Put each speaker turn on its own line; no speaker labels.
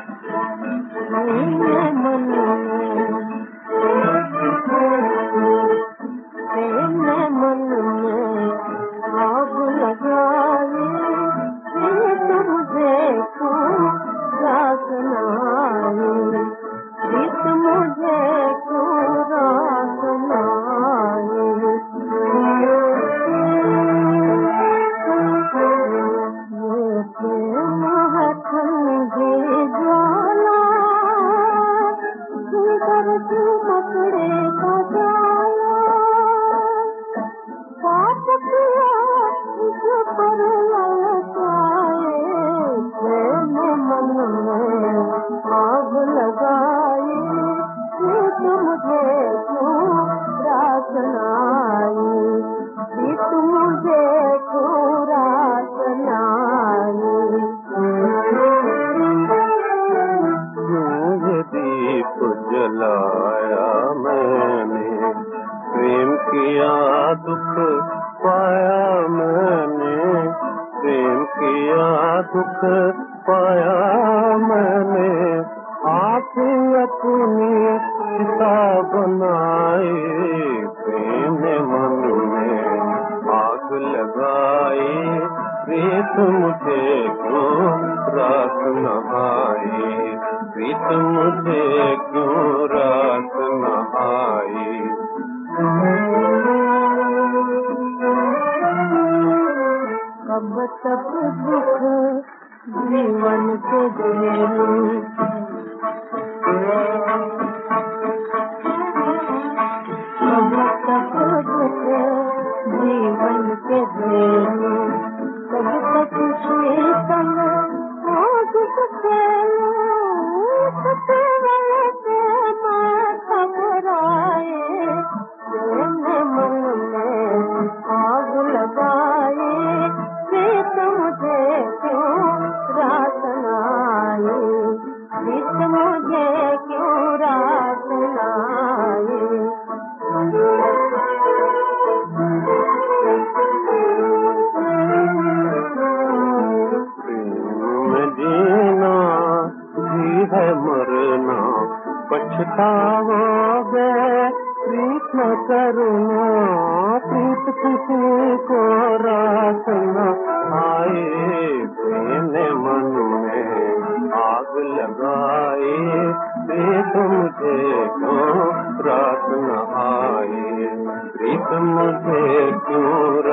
जलाया मैंने, प्रेम किया दुख पाया मैंने, प्रेम किया दुख पाया मैंने। आप अपनी सीता बनाए, प्रेम मन में आग लगाए। प्रीत मुझे क्यों रात नहाए, प्रीत मुझे क्यों रात नहाए।
कब तक दुख जीवन के झेलूं, कब तक दुख जीवन के झेलूं, कब तक शीतल आग सखेलूं। सतेरे से मैं घबराए, मेरे मन में आग लगाए। प्रीत मुझे क्यों रात न आए, प्रीत मुझे क्यों रात न आए।
जीना जी है मरना, पछताओगे प्रीत न करना। प्रीत किसी को रात न आए, मेरे मन में आग लगाए। प्रीत मुझे क्यों रात न आए, प्रीत मुझे क्यों